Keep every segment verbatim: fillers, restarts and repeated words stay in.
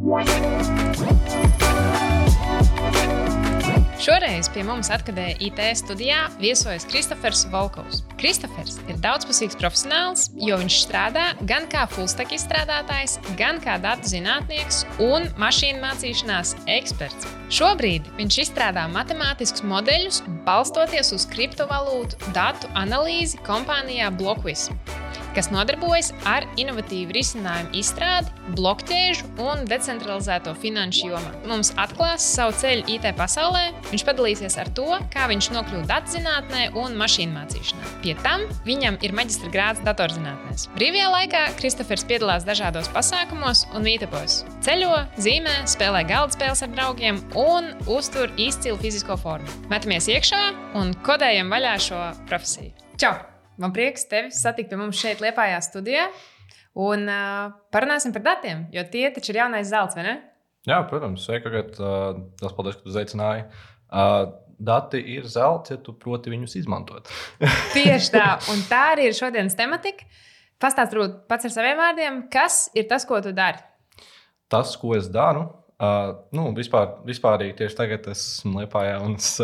Šoreiz pie mums atkadēja I T studijā viesojas Kristofers Volkovs. Kristofers ir daudzpusīgs profesionāls, jo viņš strādā gan kā fullstack izstrādātājs, gan kā datu zinātnieks un mašīnu mācīšanās eksperts. Šobrīd viņš izstrādā matemātiskus modeļus, balstoties uz kriptovalūtu datu analīzi kompānijā Blockwiz, kas nodarbojas ar inovatīvu risinājumu izstrādi, blokķēžu un decentralizēto finanšu jomā. Mums atklās savu ceļu I T pasaulē, viņš padalīsies ar to, kā viņš nokļuva datuzinātnē un mašīnu mācīšanā. Pie tam viņam ir maģistra grāds datorzinātnēs. Brīvajā laikā Kristofers piedalās dažādos pasākumos un mītapos. Ceļo, zīmē, spēlē galdspēles ar draugiem un uztur izcilu fizisko formu. Metamies iekšā un kodējam vaļā šo profesiju. Čau! Man prieks tevi satikt pie mums šeit Liepājā studijā un uh, parunāsim par datiem, jo tie taču ir jaunais zelts, vai ne? Jā, protams. Sveika, kad uh, tas paldies, ka tu zaicināji. Uh, dati ir zelts, ja tu proti viņus izmantot. Tieši tā, un tā arī ir šodienas tematika. Pastāst varbūt pats ar saviem vārdiem, kas ir tas, ko tu dari? Tas, ko es daru, uh, nu, vispār, vispārīgi tieši tagad esmu Liepājā un es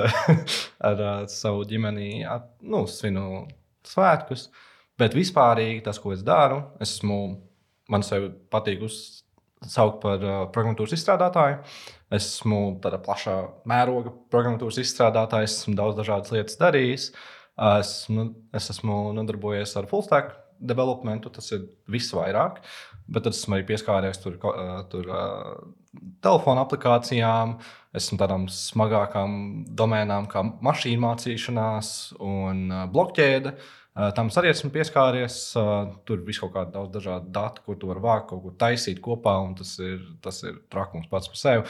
ar uh, savu ģimeni at, nu, svinu svētkus, bet vispārīgi tas, ko es daru, esmu, man sevi patīk uzsaukt par uh, programmatūras izstrādātāju. Esmu tāda plašā mēroga programmatūras izstrādātājs, esmu daudz dažādas lietas darījis. Uh, esmu, es esmu nodarbojies ar fullstack developmentu, tas ir visvairāk, bet tad esmu arī pieskāries tur, uh, tur uh, telefona aplikācijām, esmu tādām smagākām domēnām kā mašīnu mācīšanās un uh, blokķēde. Uh, tam arī esmu pieskāries. Uh, tur viss kaut kāda daudz dažādu datu, kur tu vari vākt, kaut ko taisīt kopā, un tas ir, tas ir trakums pats par sevi.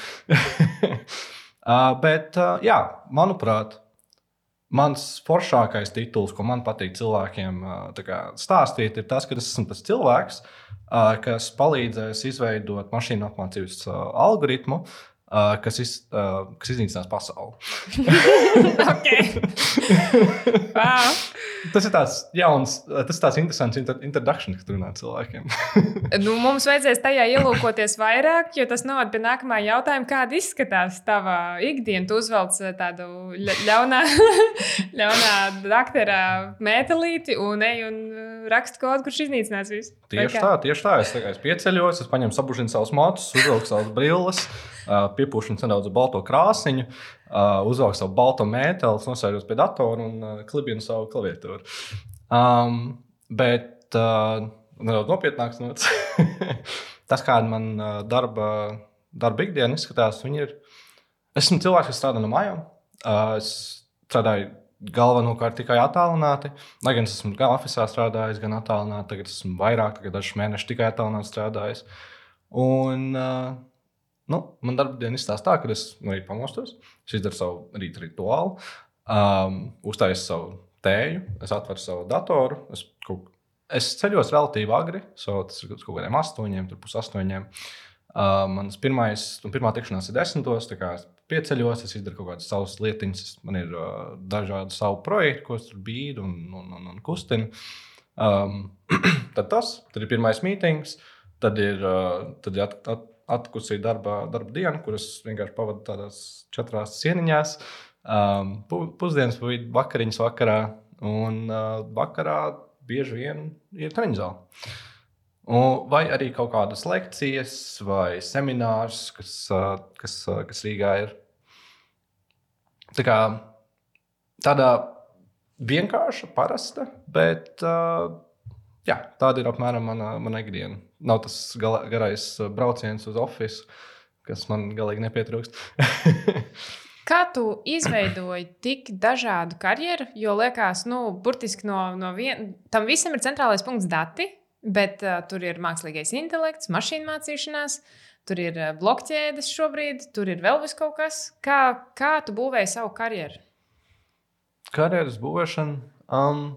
uh, bet, uh, jā, manuprāt, mans foršākais tituls, ko man patīk cilvēkiem uh, tā kā stāstīt, ir tas, ka es esmu tas cilvēks, uh, kas palīdzēs izveidot mašīnu apmācības uh, algoritmu, Uh, kas, iz, uh, kas iznīcinās pasauli. Wow. Tas ir tāds jauns, tas ir tāds interesants introduction, kas runā cilvēkiem. Nu, mums vajadzēs tajā ielūkoties vairāk, jo tas novada pie nākamā jautājuma, kāda izskatās tava ikdiena. Tu uzvelc tādu ļaunā, ļaunā dakterā mētelīti un ej un raksta kodu, kurš iznīcinās visu. Tieši tā, tieši tā. Es, tā es pieceļos, es paņemu sabužinu savus matus, uzvelku savus brilles, Uh, piepūšanu nedaudz balto krāsiņu, uh, uzvelku savu balto mēteli, nosēžos pie datora un uh, klibinu savu klaviatūru. Um, bet uh, nedaudz nopietnāks nots. Tas, kāda man uh, darba, darba ikdiena izskatās, viņi ir... Esmu cilvēks, kas strādā no mājām. Uh, es strādāju galvenokārt tikai attālināti. Lai gan es esmu gan ofisā strādājis, gan attālināti. Tagad esmu vairāk, tagad dažus mēnešus tikai attālināti strādājis. Un... Uh, Nu, man darba diena izstāsta tā, ka es no rīta pamostos, es izdaru savu rīta rituālu, um, uztaisu savu tēju, es atveru savu datoru, es, kaut, es ceļos relatīvi agri, so, tas ir kaut kādiem astoņiem, tur pus astoņiem. Uh, mans pirmais, un pirmā tikšanās ir desmitos, tā kā es pieceļos, es izdaru kaut kādas savas lietiņas, man ir uh, dažādi savu projektu, ko es tur bīdu un, un, un, un kustinu. Um, tad tas, tad ir pirmais mītings, tad ir, uh, tad ir at, at, atkusīja darba, darba dienu, kuras vienkārši pavadu tādās četrās sieniņās. Um, pusdienas pa vidu, vakariņas vakarā, un uh, vakarā bieži vien ir treniņzāle. Vai arī kaut kādas lekcijas vai seminārs, kas, uh, kas, uh, kas Rīgā ir. Tā kā tādā vienkārša, parasta, bet uh, jā, tāda ir apmēram mana, mana ikdiena. Nav tas gala, garais brauciens uz ofisu, kas man galīgi nepietrūkst. Kā tu izveidoji tik dažādu karjeru? Jo liekas, nu, burtiski no, no vien... tam visam ir centrālais punkts dati, bet uh, tur ir mākslīgais intelekts, mašīnu mācīšanās, tur ir uh, blokķēdes šobrīd, tur ir vēl vis kaut kas. Kā, kā tu būvēji savu karjeru? Karjeras būvēšana... Um...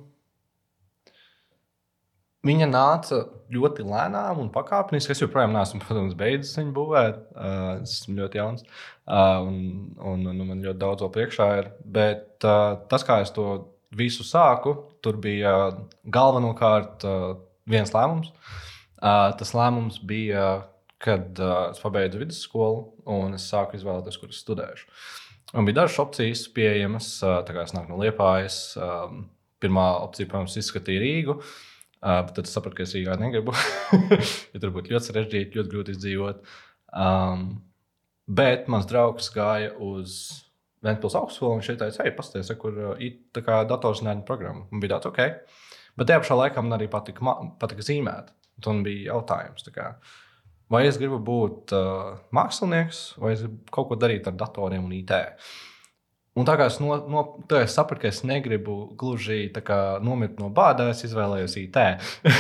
Viņa nāca ļoti lēnām un pakāpeniski. Es joprojām neesmu, protams, beidzis viņu būvēt. Uh, es esmu ļoti jauns uh, un, un, un man ļoti daudz vēl priekšā ir. Bet uh, tas, kā es to visu sāku, tur bija uh, galvenokārt uh, viens lēmums. Uh, tas lēmums bija, kad uh, es pabeidzu vidusskolu un es sāku izvēlēties, kur es studēšu. Un bija dažas opcijas pieejamas, uh, tā kā es nāku no Liepājas. Um, pirmā opcija, protams, izskatīja Rīgu, uh, bet tad es sapratu, ka es Rīgā negribu, jo tur būtu ļoti sarežģīti, ļoti grūti izdzīvot. Um, bet mans draugs gāja uz Ventspils augstskolu, un viņš teica, ej, pasties, kur ir tā kā datorzinātņu programma. Un bija tāds, ok. Bet tajā pašā laikā man arī patika, patika zīmēt. Un bija jautājums, tā kā, vai es gribu būt uh, mākslinieks, vai es gribu kaut ko darīt ar datoriem un I T. Un tā kā es, no, no, tā es sapratu, ka es negribu gluži tā kā nomirt no bādā, es izvēlējos I T.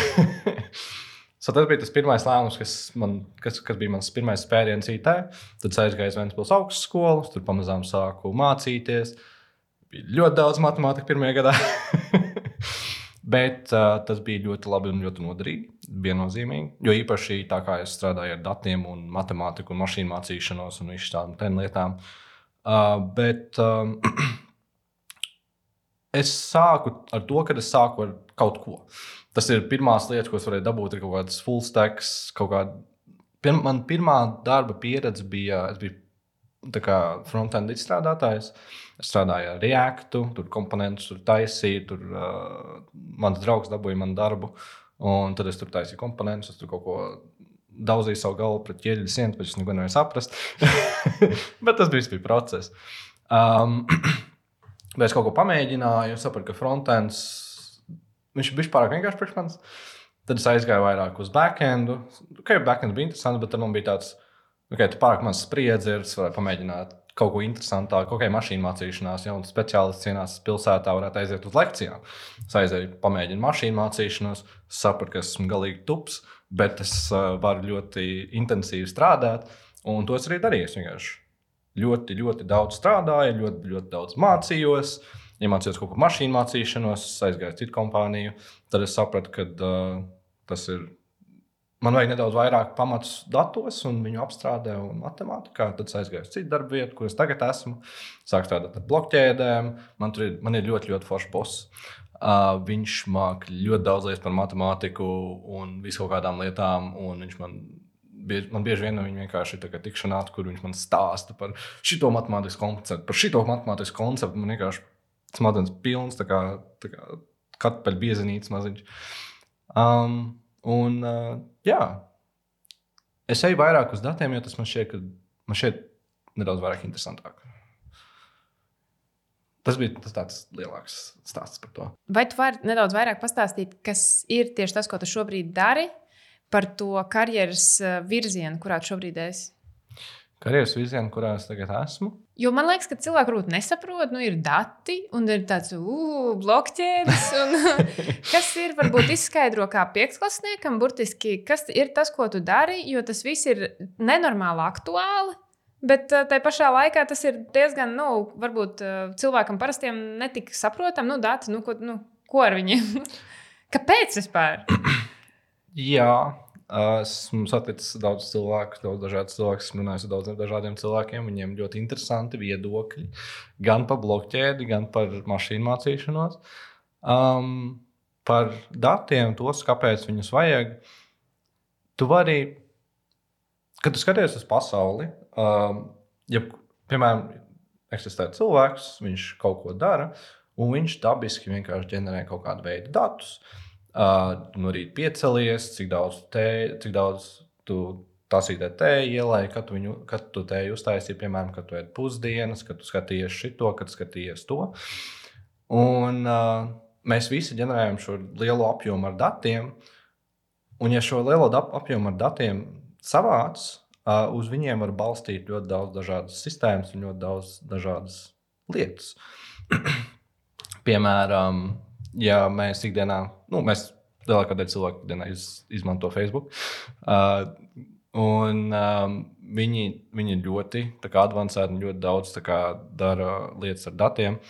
So tas bija tas pirmais lēmums, kas, man, kas, kas bija mans pirmais spēriens I T. Tad es aizgāju uz Ventspils augstskolu, tur pamazām sāku mācīties. Bija ļoti daudz matemātika pirmajā gadā. Bet uh, tas bija ļoti labi un ļoti noderīgi, viennozīmīgi. Jo īpaši tā kā es strādāju ar datiem un matemātiku un mašīnu mācīšanos un visu tādām tēm lietām. Uh, bet um, es sāku ar to, ka es sāku ar kaut ko. Tas ir pirmās lietas, ko es varēju dabūt, ir kaut kāds full stacks, kaut kāda. Pir, man pirmā darba pieredze bija, es biju tā kā front-end izstrādātājs. Es strādāju ar Reactu, tur komponentus tur taisīju, tur uh, mans draugs dabūja man darbu, un tad es tur taisīju komponentus, es tur kaut ko daudzīju savu galvu pret ķieģeļu sienu, bet es neko nevarēju saprast. Bet tas bija process. Um, bet es kaut ko pamēģināju, sapratu, ka front-ends viņš bija pārāk vienkārši priekš manis. Tad es aizgāju vairāk uz backendu. Ok, backend bija interesants, bet tad man bija tāds, ok, tu pārāk maz spriedzi ir, es varētu pamēģināt kaut ko interesantāku, kaut kā mašīnu mācīšanās, ja un speciālists cienās pilsētā varētu aiziet uz lekcijām. Es aizēju pamēģinu mašīnu mācīšanos, sapratu, ka esmu galīgi tups, bet es uh, varu ļoti intensīvi strādāt, un to es arī darīju. Es vienkārši ļoti, ļoti daudz strādāju, ļoti, ļoti daudz mācījos. Iemācījos kaut ko mašīnu mācīšanos, aizgāju citu kompāniju. Tad es sapratu, ka uh, tas ir. Man vajag nedaudz vairāk pamatus datos un viņu apstrādē un matemātikā. Tad es aizgāju uz citu darbu vietu, kur es tagad esmu. Sāku strādāt ar blokķēdēm. Man, tur ir, man ir ļoti, ļoti foršs boss. Uh, viņš māk ļoti daudz lietas par matemātiku un visu kaut kādām lietām. Un viņš man, bieži, man bieži vien viņa vienkārši ir tikšanās, kur viņš man stāsta par šito matemātisku konceptu. Par šito matemātisku konceptu man vienkārši smadzenes pilns, tā kā, tā kā katpeļu biezenītes maziņš. Um, un, uh, jā, es eju vairāk uz datiem, jo tas man šķiet, ka man šķiet nedaudz vairāk interesantāk. Tas bija tas tāds lielāks stāsts par to. Vai tu vari nedaudz vairāk pastāstīt, kas ir tieši tas, ko tu šobrīd dari, par to karjeras virzienu, kurā tu šobrīd esi? Karjeras virzienu, kurā es tagad esmu? Jo man liekas, ka cilvēki varbūt nesaprot, nu ir dati un ir tāds uh, blokķēdes. Un, kas ir, varbūt izskaidro kā piektsklasniekam, burtiski, kas ir tas, ko tu dari, jo tas viss ir nenormāli aktuāli, bet tai pašā laikā tas ir diezgan, nu, varbūt cilvēkam parastiem netik saprotam, nu, dati, nu, ko, nu, ko ar viņiem? Kāpēc vispār? Jā. Esmu saticis daudz cilvēku, daudz dažādu cilvēku, esmu runājis ar daudziem dažādiem cilvēkiem. Viņiem ļoti interesanti viedokļi gan par blokķēdi, gan par mašīnu mācīšanos. Um, par datiem, tos, kāpēc viņus vajag. Tu vari, kad tu skaties uz pasauli, um, ja, piemēram, eksistē cilvēks, viņš kaut ko dara, un viņš dabiski vienkārši ģenerē kaut kādu veidu datus. Uh, no rīta piecelies, cik daudz, te, cik daudz tu tasītē tēju ielēji, kad tu, viņu, kad tu tēju uztaisīji, piemēram, kad tu ēd pusdienas, kad tu skatījies šito, kad skatījies to. Un uh, mēs visi ģenerējam šo lielo apjomu ar datiem, un ja šo lielo apjomu ar datiem savāc, uh, uz viņiem var balstīt ļoti daudz dažādas sistēmas un ļoti daudz dažādas lietas. Piemēram, ja mēs ikdienā, nu, mēs lielākā daļa cilvēku ikdienā iz, izmanto Facebook, uh, un um, viņi, viņi ļoti tā kā advancēti un ļoti daudz tā kā dara lietas ar datiem.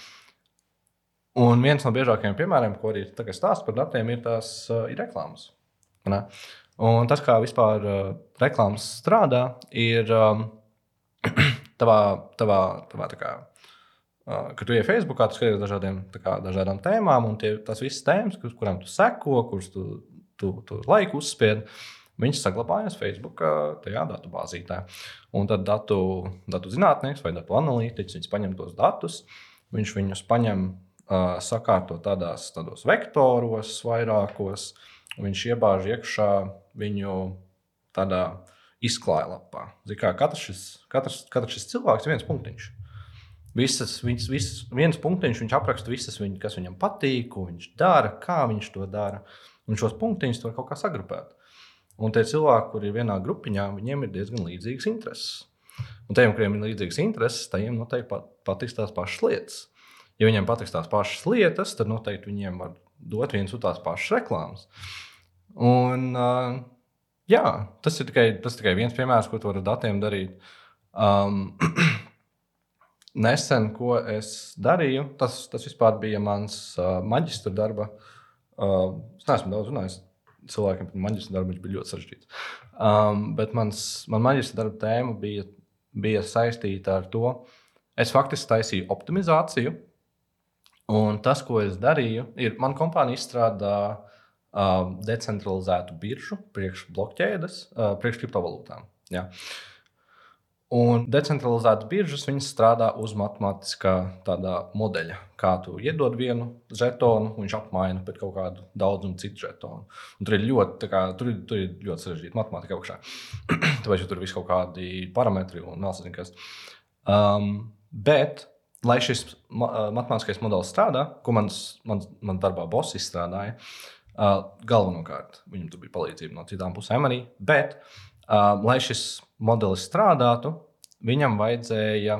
Un viens no biežākajiem piemēriem, ko arī tagad stāst par datiem, ir tās uh, ir reklāmas. Ne? Un tas, kā vispār uh, reklāmas strādā, ir um, tavā, tavā, tavā tā kā Uh, kad tu ej Facebookā, tu skaties dažādiem, kā, dažādām tēmām, un tie, tās visas tēmas, kur, kurām tu seko, kuras tu, tu, tu laiku uzspied, viņš saglabājas Facebook tajā datubāzītē. Un tad datu, datu zinātnieks vai datu analītiķis, viņš paņem tos datus, viņš viņus paņem, uh, sakārto tādās, tādos vektoros vairākos, un viņš iebāž iekšā viņu tādā izklājlapā. Kā katrs, šis, katrs, katrs šis cilvēks ir viens punktiņš. Visas, visas, visas, viens punktiņš, viņš apraksta visas, viņ, kas viņam patīk, ko viņš dara, kā viņš to dara. Un šos punktiņus var kaut kā sagrupēt. Un tie cilvēki, kuri ir vienā grupiņā, viņiem ir diezgan līdzīgas intereses. Un tiem, kuriem ir līdzīgas intereses, tajiem noteikti patiks tās pašas lietas. Ja viņiem patiks tās pašas lietas, tad noteikti viņiem var dot viens un tās pašas reklāmas. Un, uh, jā, tas ir tikai, tas tikai viens piemērs, ko tu vari ar datiem darīt. Um, nesen, ko es darīju, tas, tas vispār bija mans uh, maģistra darba. Uh, es neesmu daudz runājis. Cilvēkiem par maģistra darbu viņš bija ļoti sarežģīts. Um, bet mans, man maģistra darba tēma bija, bija saistīta ar to, es faktiski taisīju optimizāciju, un tas, ko es darīju, ir, man kompānija izstrādā uh, decentralizētu biržu priekš blokķēdes, uh, priekš kriptovalūtām. Jā. Un decentralizētas biržas, viņas strādā uz matemātiskā tādā modeļa, kā tu iedod vienu žetonu, viņš apmaina pret kaut kādu daudzumu citu žetonu. Un tur ir ļoti, kā, tur ir, tur ir ļoti sarežģīta matemātika augšā. Tāpēc, ja tur ir visu kaut kādi parametri un vēl sazin kas. Um, bet, lai šis ma- matemātiskais modelis strādā, ko mans, mans, man darbā boss izstrādāja, uh, galvenokārt, viņam tur bija palīdzība no citām pusēm arī, bet, uh, lai šis modelis strādātu, viņam vajadzēja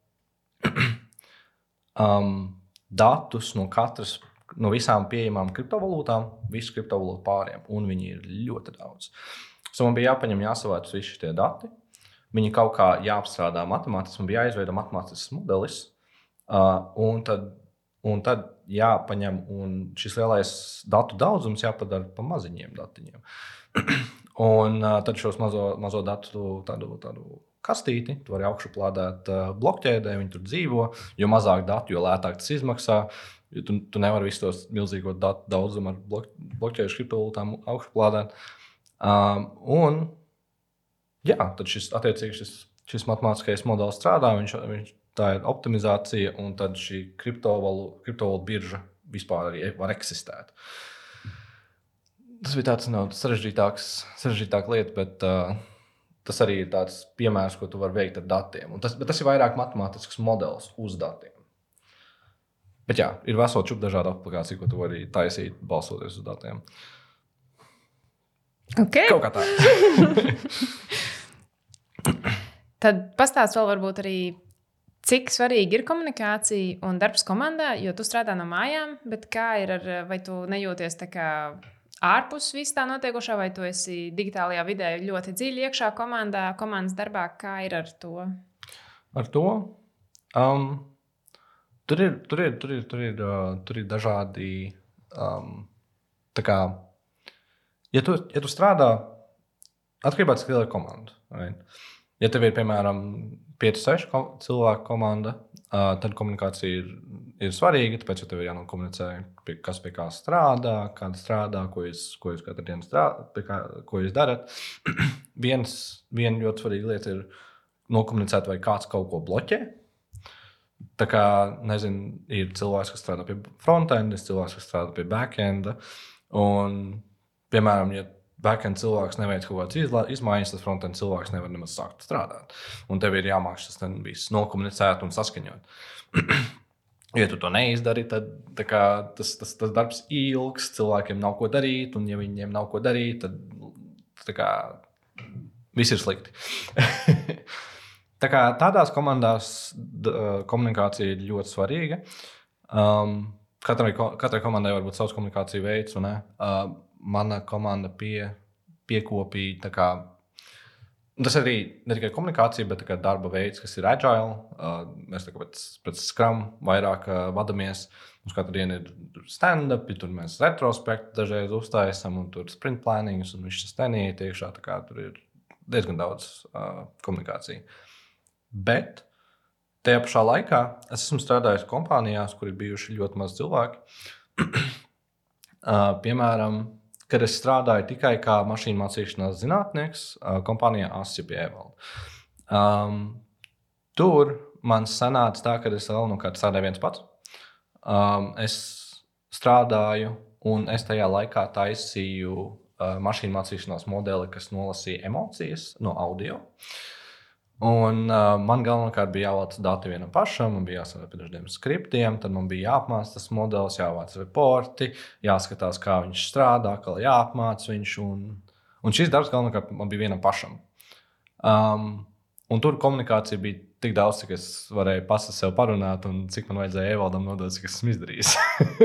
um, datus no katras, no visām pieejamām kriptovalūtām, visu kriptovalūtu pāriem, un viņi ir ļoti daudz. So man bija jāpaņem, jāsavāc visi šie dati, viņi kaut kā jāapstrādā matemātiski, man bija jāizveido matemātisks modelis, uh, un, tad, un tad jāpaņem, un šis lielais datu daudzums jāpadara pa maziņiem datiņiem. Un uh, tad šos mazo, mazo datu tādu, tādu kastīti, tu vari augšu plādēt uh, blokķēdē, viņi tur dzīvo, jo mazāk datu, jo lētāk tas izmaksā, jo tu, tu nevari visu tos milzīgo datu daudzumu ar blok, blokķēžu kriptovalūtām augšu plādēt. Um, un, jā, tad šis, attiecīgi šis, šis matemātiskais modelis strādā, viņš, viņš, tā ir optimizācija, un tad šī kriptovalūta kriptovalūta birža vispār arī var eksistēt. Tas bija tāds no, sarežģītāks, sarežģītāka lieta, bet uh, tas arī ir tāds piemērs, ko tu vari veikt ar datiem. Un tas, bet tas ir vairāk matemātisks modelis uz datiem. Bet jā, ir vesela čupa dažādu aplikāciju, ko tu vari taisīt, balsoties uz datiem. Okay. Kaut kā tā. Tad pastāst vēl varbūt arī, cik svarīgi ir komunikācija un darbs komandā, jo tu strādā no mājām, bet kā ir ar, vai tu nejūties tā kā ārpus viss tā notiekošā, vai tu esi digitālajā vidē ļoti dziļi iekšā komandā, komandas darbā, kā ir ar to? Ar to? Um, tur, ir, tur, ir, tur, ir, tur, ir, uh, tur ir dažādi, um, tā kā, ja tu, ja tu strādā, atkarībā cik liela ir komanda. Right? Ja tev ir, piemēram, pieci seši ko, cilvēku komanda, uh, tad komunikācija ir, ir svarīga, tāpēc, ja tev ir jānokomunicē, pie, kas pie kā strādā, kāda strādā, ko jūs, ko jūs katru dienu strādā, pie kā, ko jūs darat. Viens, viena ļoti svarīga lieta ir nokomunicēt, vai kāds kaut ko bloķē. Tā kā, nezinu, ir cilvēks, kas strādā pie frontenda, ir cilvēks, kas strādā pie backenda, un, piemēram, ja backend cilvēks neveic kaut kādas izmaiņas, tad frontend cilvēks nevar nemaz sākt strādāt. Un tev ir jāmāk šis viss nokomunicēt un saskaņot. Ja tu to neizdari, tad kā, tas, tas, tas darbs ilgs, cilvēkiem nav ko darīt, un ja viņiem nav ko darīt, tad kā, viss ir slikti. Tā kā, tādās komandās d, komunikācija ir ļoti svarīga. Um, katrai, katrai komandai var būt savs komunikācija veids, un ne? Uh, mana komanda pie, piekopīja, tā kā, tas arī ne tikai komunikācija, bet kā darba veids, kas ir agile. Uh, mēs tā kā pēc, pēc Scrum vairāk uh, vadamies. Mums katru dienu ir stand-up, tur mēs retrospektu dažreiz uztaisam, un tur sprint plannings, un viss tas tenīja tiekšā, tā kā tur ir diezgan daudz uh, komunikācija. Bet tajā pašā laikā es esmu strādājis kompānijās, kur ir bijuši ļoti maz cilvēki. uh, piemēram, kad es strādāju tikai kā mašīnu mācīšanās zinātnieks uh, kompānijā Asju pie Evalda. Um, tur man sanāca tā, ka es galvenokārt strādāju viens pats. Um, es strādāju, un es tajā laikā taisīju uh, mašīnu mācīšanās modeli, kas nolasīja emocijas no audio. Un, uh, man galvenokārt bija jāvāc dati vienam pašam, man bija jāsaka pie dažiem skriptiem, tad man bija jāapmāca tas modelis, jāvāc reporti, jāskatās, kā viņš strādā, kā jāapmāca viņš. Un, un šis darbs galvenokārt man bija vienam pašam. Um, un tur komunikācija bija tik daudz, cik es varēju pats ar sevi parunāt, un cik man vajadzēja Evaldam nodot, cik es esmu izdarījis.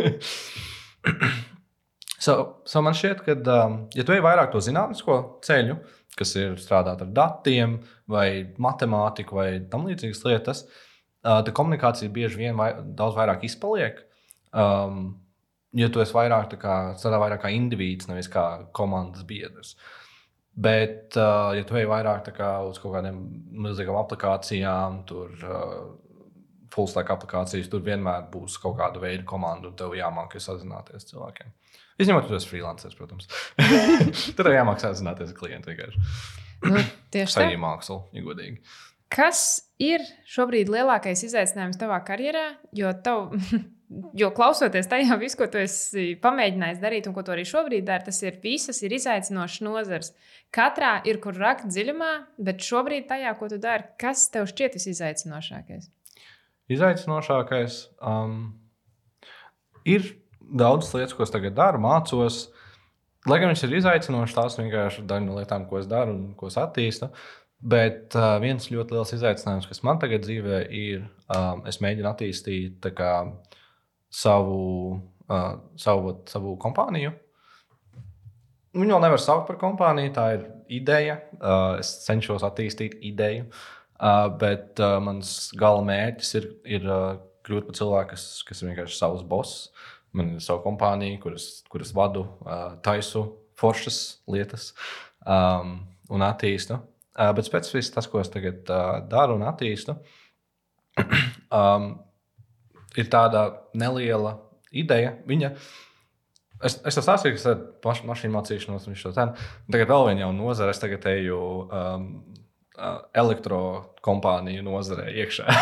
so, so man šķiet, ka, um, ja tu ej vairāk to zinātnisko ceļu, kas ir strādāt ar datiem, vai matemātiku, vai tam līdzīgas lietas, uh, tad komunikācija bieži vien vai, daudz vairāk izpaliek. Um, ja tu esi vairāk, kā, strādā vairāk kā indivīds, nevis kā komandas biedrs. Bet, uh, ja tu ej vairāk kā, uz kaut kādiem milzīgām aplikācijām, tur uh, full stack aplikācijas, tur vienmēr būs kaut kāda veida komanda, un tev jāmāk sazināties cilvēkiem. Izņemot, ka tu esi freelanceris, protams. Tad arī jāmāk sazināties ar klientu vienkārši. Nu, tieši tā. Arī māksla, ja godīgi. Kas ir šobrīd lielākais izaicinājums tavā karjerā? Jo, tav, jo klausoties tajā visu, ko tu esi pamēģinājis darīt un ko tu arī šobrīd dari, tas ir visas ir izaicinošas nozars. Katrā ir, kur rakt dziļumā, bet šobrīd tajā, ko tu dari, kas tev šķiet visizaicinošākais? Izaicinošākais um, ir daudzas lietas, ko es tagad daru, mācos. Lai gan viņš ir izaicinošs, tās vienkārši daļa no lietām, ko es daru un ko es attīstu. Bet uh, viens ļoti liels izaicinājums, kas man tagad dzīvē ir, um, es mēģinu attīstīt tā kā, savu, uh, savu, savu kompāniju. Viņu vēl nevar saukt par kompāniju, tā ir ideja. Uh, es cenšos attīstīt ideju, uh, bet uh, mans gala mērķis ir, ir uh, kļūt par cilvēku, kas, kas ir vienkārši savs boss. Man ir sava kompānija, kuras, kuras vadu, uh, taisu foršas lietas um, un attīstu. Uh, bet specifiski tas, ko es tagad uh, daru un attīstu, um, ir tāda neliela ideja. Viņa, es, es esmu stāstīju, ka es ar mašīnu mācīšanos un šo cenu. Tagad vēl viena jauna nozara, es tagad eju um, uh, elektrokompāniju nozarē iekšā.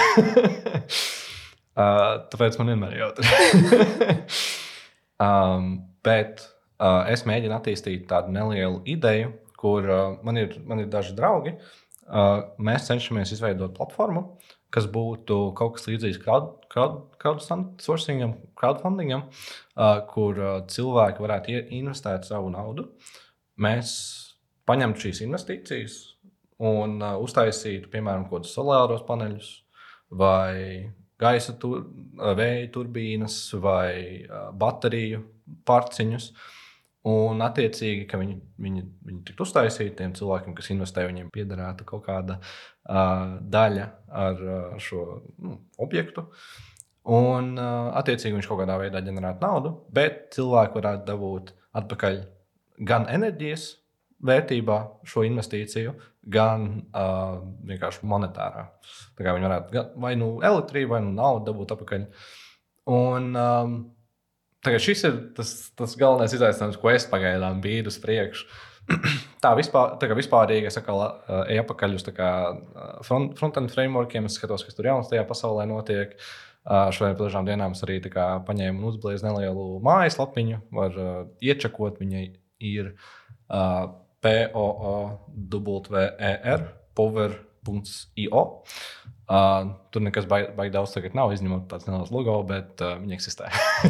Uh, tāpēc man vienmēr ir jautri. um, bet uh, es mēģinu attīstīt tādu nelielu ideju, kur uh, man, ir, man ir daži draugi. Uh, mēs cenšamies izveidot platformu, kas būtu kaut kas līdzīgs crowd, crowd, crowdsourcingam, crowdfundingam, uh, kur uh, cilvēki varētu investēt savu naudu. Mēs paņemtu šīs investīcijas un uh, uztaisītu, piemēram, kaut kādus solāros paneļus vai gaisa tur, vēja turbīnas vai uh, bateriju parciņus. Un, attiecīgi, ka viņi, viņi, viņi tiktu uztaisīti tiem cilvēkiem, kas investē, viņiem piederētu kaut kāda uh, daļa ar uh, šo nu, objektu. Un, uh, attiecīgi, viņš kaut kādā veidā ģenerētu naudu, bet cilvēki varētu dabūt atpakaļ gan enerģijas vērtībā šo investīciju, gan uh, vienkārši monetārā. Tā kā viņi varētu gan, vai nu elektrību, vai nu naudu dabūt atpakaļ. Un um, tagad šis ir tas, tas galvenais izaicinājums, ko es pagaidām bīdu uz priekšu. tā vispār, tā kā vispārīgi es atkal uh, eju apakaļ uz tā kā front, front-end frameworkiem, es skatos, kas tur jauns tajā pasaulē notiek. Uh, šodien pēc dažām dienām es arī tā kā paņēmu un uzblēzu nelielu mājaslapiņu, var uh, iečakot, viņai ir uh, P O O W E R, power dot I O. Uh, tur nekas baigi baig daudz tagad nav, izņemot tāds neliels logo, bet uh, viņi eksistē.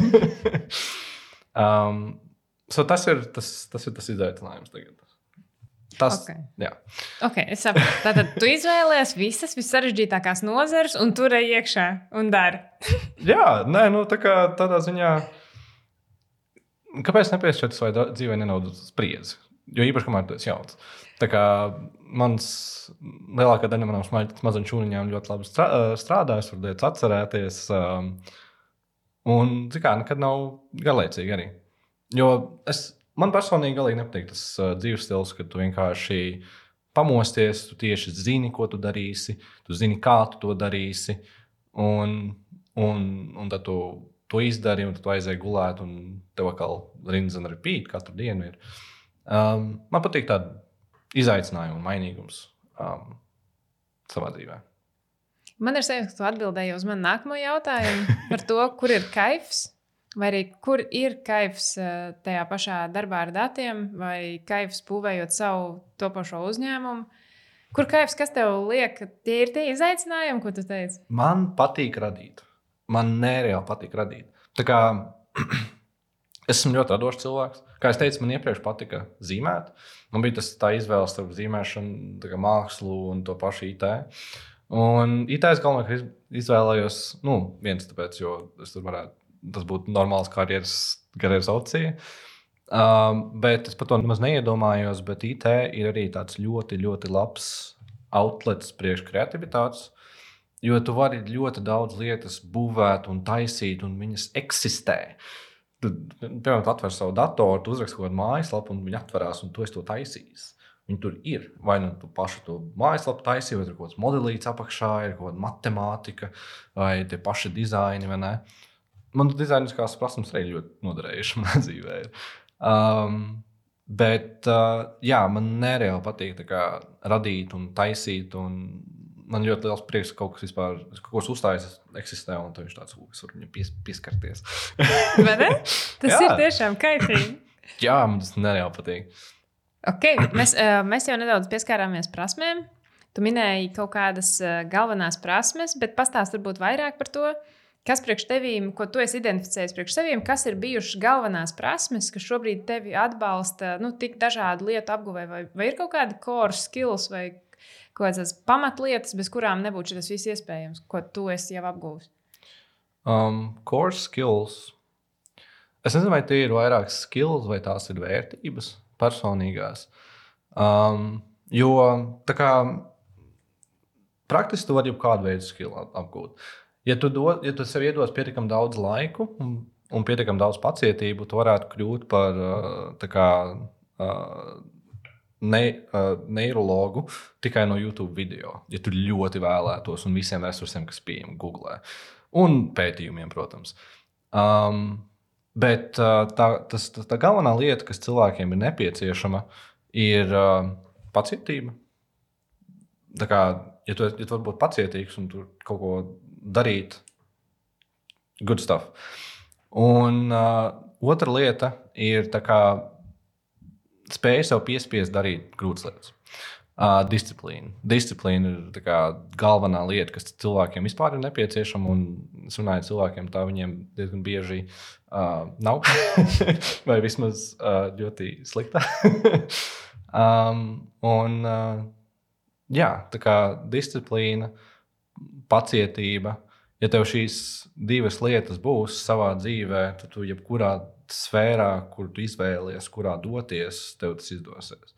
um, so tas, ir, tas, tas ir tas izaicinājums tagad. Tas, okay. jā. Okay, es saprotu. Tātad tu izvēlējies visas vissarežģītākās nozares un tur ej iekšā un dari. jā, nē, nu tā kā tādā ziņā, kāpēc nepiešķirt savai dzīvē nenaudu spriedzi? Jo īpaši, kamēr tu esi jauns. Tā kā mans lielākā daļa manām smadzeņu šūniņām ļoti labi strādā, es varu lietas atcerēties. Um, un, zin kā, nekad nav garlaicīgi arī. Jo es, man personīgi galīgi nepatīk tas uh, dzīves stils, kad tu vienkārši pamosties, tu tieši zini, ko tu darīsi, tu zini, kā tu to darīsi, un, un, un tad tu to izdari, un tu aizēji gulēt, un tev atkal rinds un repeat katru dienu ir. Um, man patīk tāda izaicinājuma un mainīgums um, savā dzīvē. Man ir sajūta, ka tu atbildēji uz manu nākamo jautājumu par to, kur ir kaifs, vai arī kur ir kaifs tajā pašā darbā ar datiem, vai kaifs būvējot savu topošo uzņēmumu. Kur kaifs, kas tev liek, tie ir tie izaicinājumi, ko tu teici? Man patīk radīt. Man nereāli patīk radīt. Tā kā es esmu ļoti radošs cilvēks. Kā es teicu, man iepriekš patika zīmēt. Man bija tas tā izvēle starp zīmēšanu, tā kā mākslu un to pašu I T. Un I T es galvenais izvēlējos, nu, viens tāpēc, jo es tur varētu, tas būtu normāls karjeras, karjeras opcija. Um, bet es par to nemaz neiedomājos, bet I T ir arī tāds ļoti, ļoti labs outlets priekš kreativitātes, jo tu vari ļoti daudz lietas būvēt un taisīt, un viņas eksistē. Tu, piemēram, tu atver savu datoru, tu uzraksti kaut kādu mājaslapu, un viņi atverās, un tu esi to taisījis. Viņi tur ir. Vai nu tu pašu to mājaslapu taisīji, vai tur kaut kāds modelīts apakšā, ir kaut kāda matemātika, vai tie paši dizaini, vai ne? Man dizainiskās prasmes arī ļoti noderējuši manā dzīvē. Um, bet, uh, jā, man nereāli patīk tā kā radīt un taisīt, un man ļoti liels prieks, ka kaut kas vispār, kaut kas uzstājas eksistē, un tad viņš tāds, es varu viņam pies, pieskarties. Vai ne? Tas jā. Ir tiešām kaitīgi. Jā, man tas nereāli patīk. Okay, mēs, mēs jau nedaudz pieskārāmies prasmēm. Tu minēji kaut kādas galvenās prasmes, bet pastāst varbūt vairāk par to, kas priekš tevīm, ko tu esi identificējis priekš tevīm, kas ir bijušas galvenās prasmes, kas šobrīd tevi atbalsta nu, tik dažādu lietu apguvē, vai, vai ir kaut kādi core skills vai kaut kādas pamatlietas, bez kurām nebūtu šis viss iespējams, ko tu esi jau apguvis? Um, core skills. Es nezinu, vai tie ir vairāk skills vai tās ir vērtības. Personīgās. Um, jo tā kā praktiski tu vari jau kādu veidu skilu apgūt. Ja tu, do, ja tu sev iedos pietiekam daudz laiku un, un pietiekam daudz pacietību, tu varētu kļūt par tā kā ne, neirologu tikai no YouTube video. Ja tu ļoti vēlētos un visiem resursiem, kas pieejami Google. Un pētījumiem, protams. Um, Bet tā, tas, tā galvenā lieta, kas cilvēkiem ir nepieciešama, ir uh, pacietība. Tā kā, ja tu, ja tu vari būt pacietīgs un tur kaut ko darīt, good stuff. Un uh, otra lieta ir tā kā spēja sev piespiest darīt grūtas lietas. Uh, disciplīna. Disciplīna ir tā kā galvenā lieta, kas cilvēkiem vispār ir nepieciešama, un es runāju cilvēkiem, tā viņiem diezgan bieži uh, nav, vai vismaz uh, ļoti slikta. um, un uh, jā, tā kā disciplīna, pacietība, ja tev šīs divas lietas būs savā dzīvē, tad tu jebkurā sfērā, kur tu izvēlies, kurā doties, tev tas izdosies.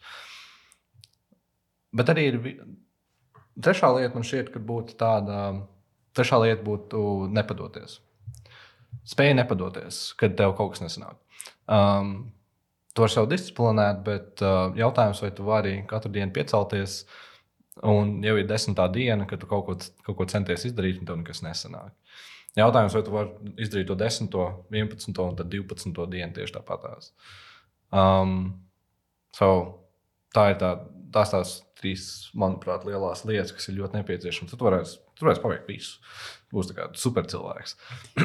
Bet arī ir trešā lieta, man šķiet, ka būtu tāda, trešā lieta būtu nepadoties. Spēja nepadoties, kad tev kaut kas nesanāk. Um, tu vari sev disciplinēt, bet uh, jautājums, vai tu vari katru dienu piecelties, un jau ir desmitā diena, kad tu kaut ko, kaut ko centies izdarīt, un tev nekas nesanāk. Jautājums, vai tu vari izdarīt to desmito, vienpadsmito un tad divpadsmito dienu tieši tāpatās. Um, so, tā ir tā, tās tās trīs, manuprāt, lielās lietas, kas ir ļoti nepieciešamas. Tu varēsi, tu varēsi paveikt visu. Tu būsi tā kā super cilvēks.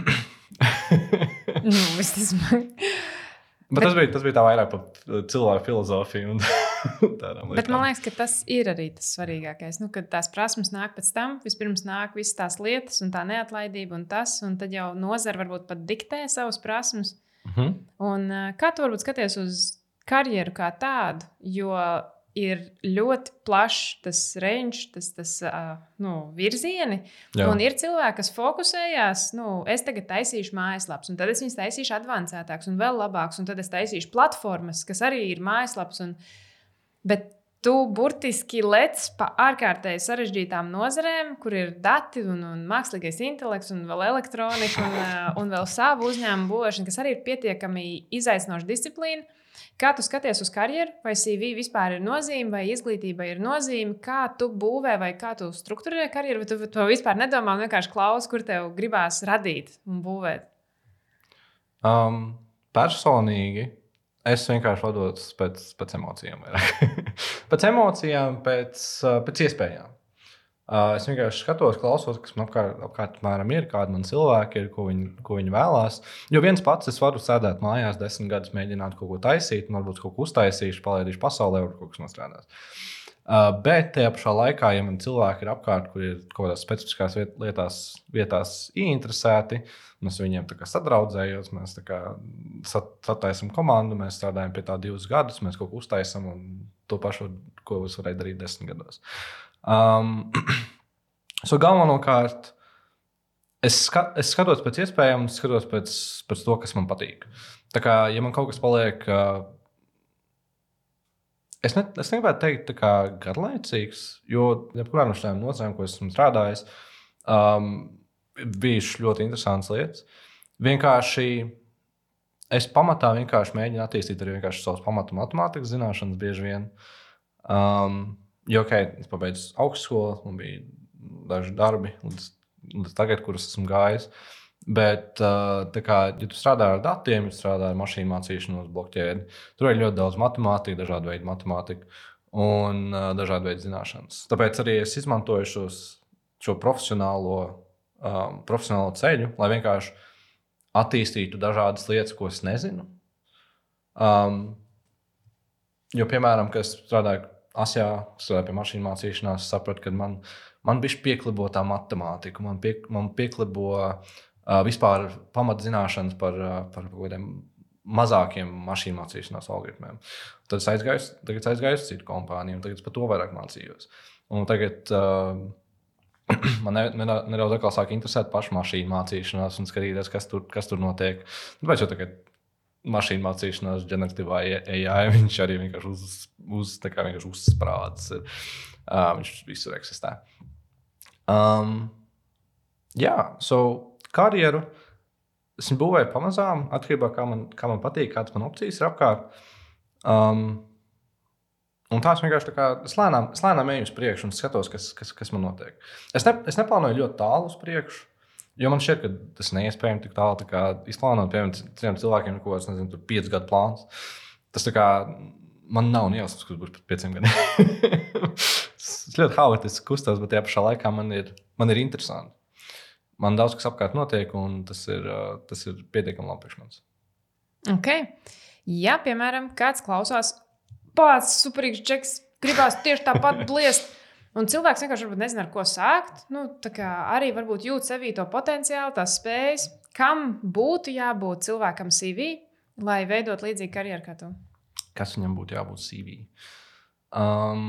nu, es tas man... Bet tas bija, tas bija tā vairāk par cilvēku filozofiju un tādām lietām. Bet man liekas, ka tas ir arī tas svarīgākais. Nu, kad tās prasmes nāk pēc tam, vispirms nāk visas tās lietas un tā neatlaidība un tas, un tad jau nozara varbūt pat diktē savas prasmes. Mhm. Un kā tu varbūt skaties uz karjeru kā tādu, jo ir ļoti plašs tas range, tas, tas uh, nu, virzieni. Jā. Un ir cilvēki, kas fokusējās, nu, es tagad taisīšu mājaslaps, un tad es viņas taisīšu advancētāks un vēl labāks, un tad es taisīšu platformas, kas arī ir mājaslaps. Un... Bet tu burtiski lec pa ārkārtēji sarežģītām nozarēm, kur ir dati un, un mākslīgais intelekts un vēl elektronika un, uh, un vēl savu uzņēmumu būvēšana, kas arī ir pietiekami izaicinoša disciplīna. Kā tu skaties uz karjeru, vai C V vispār ir nozīme, vai izglītība ir nozīme, kā tu būvē vai kā tu strukturē karjeru, vai tu to vispār nedomā un vienkārši klausi, kur tev gribās radīt un būvēt? Um, personīgi es vienkārši vados pēc, pēc emocijām. pēc emocijām, pēc, pēc iespējām. Uh, es vienkārši skatos, klausos, kas man apkārt, apkārt apmēram ir, kādi man cilvēki ir, ko viņi, ko viņi vēlās. Jo viens pats es varu sēdēt mājās desmit gadus, mēģināt kaut ko taisīt, un varbūt kaut ko uztaisīšu, palaidīšu pasaulē, varbūt kaut kas nostrādās. Uh, bet tajā pašā laikā, ja man cilvēki ir apkārt, kur ir kaut kādās specifiskās viet, lietās, vietās ieinteresēti, un es viņiem tā kā sadraudzējos, mēs tā kā sat, sataisam komandu, mēs strādājam pie tā divus gadus, mēs kaut ko uztaisam un to pašu, ko es varēju darīt desmit gados. Um, so galvenokārt, es, skat, es skatos pēc iespējām, un skatos pēc, pēc to, kas man patīk. Tā kā, ja man kaut kas paliek, uh, es, ne, es negribētu teikt tā kā garlaicīgs, jo jebkurā no šādām nozarēm, ko esmu strādājis, um, bijušas ļoti interesantas lietas. Vienkārši es pamatā vienkārši mēģinu attīstīt arī vienkārši savas pamatu matemātikas zināšanas bieži vien. Um, Jo, ok, es pabeidzu augstskolu, man bija daži darbi līdz, līdz tagad, kurus esmu gājis. Bet, tā kā, ja tu strādā ar datiem, ja strādā ar mašīnu mācīšanos, blokķēdi, tur ir ļoti daudz matemātika, dažādu veidu matemātika un dažādu veidu zināšanas. Tāpēc arī es izmantoju šos, šo profesionālo, um, profesionālo ceļu, lai vienkārši attīstītu dažādas lietas, ko es nezinu. Um, jo, piemēram, kad es strādāju Asijā, strādāju pie mašīnu mācīšanās, sapratu, ka man, man bišķi pieklibo tā matemātika, man, pie, man pieklibo uh, vispār pamatzināšanas par, uh, par kādiem mazākiem mašīnu mācīšanās algoritmiem. Tad es aizgāju, tagad aizgāju uz citu kompāniju, un tagad par to vairāk mācījos. Un tagad uh, man nedaudz atkal sāk interesēt pašu mašīnu mācīšanās un skatīties, kas tur, kas tur notiek. Tāpēc jau tagad mašīnu mācīšanās, ģeneratīvā A I, viņš arī vienkārši, uz, uz, vienkārši uzsprādzis. Uh, viņš visur eksistē. Um, jā, so karjeru es būvēju pamazām, atkarībā kā man, kā man patīk, kādas man opcijas ir apkārt. Um, un tās vienkārši tā kā es lēnām, es lēnām eju uz priekšu un skatos, kas, kas, kas man notiek. Es, ne, es neplānoju ļoti tālu uz priekšu. Jo man šķiet, ka tas neiespējami tik tālu, tā kā izplānot, piemēram, citiem cilvēkiem, ko es nezinu, tur pieci gadu plāns. Tas tā kā man nav nejausmas, kas būs pēc pieciem gadiem. Es ļoti haotiski kustos, bet tajā pašā laikā man ir, man ir interesanti. Man daudz kas apkārt notiek, un tas ir, tas ir pietiekami labi priekš manis. Ok. Ja, piemēram, kāds klausās, pats superīgs džeks, gribās tieši tāpat bliest, un cilvēks vienkārši nezina, ar ko sākt. Nu, arī varbūt jūt sevī to potenciālu, tās spējas. Kam būtu jābūt cilvēkam C V, lai veidot līdzīgu karjeru kā tu? Kas viņam būtu jābūt C V? Um,